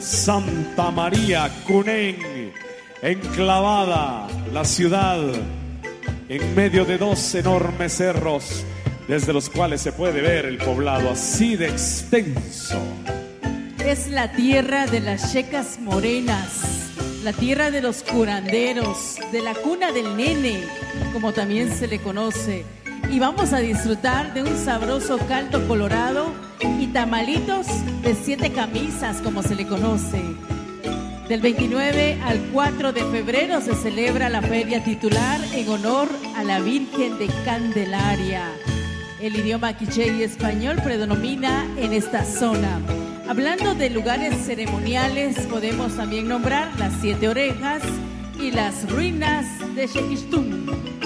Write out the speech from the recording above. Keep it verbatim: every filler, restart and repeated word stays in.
Santa María, Cunén, enclavada la ciudad en medio de dos enormes cerros, desde los cuales se puede ver el poblado así de extenso. Es la tierra de las checas morenas, la tierra de los curanderos, de la cuna del nene, como también se le conoce. Y vamos a disfrutar de un sabroso caldo colorado y tamalitos de siete camisas, como se le conoce. Del veintinueve al cuatro de febrero se celebra la feria titular en honor a la Virgen de Candelaria. El idioma quiché y español predomina en esta zona. Hablando de lugares ceremoniales, podemos también nombrar las Siete Orejas y las ruinas de Xequixtún.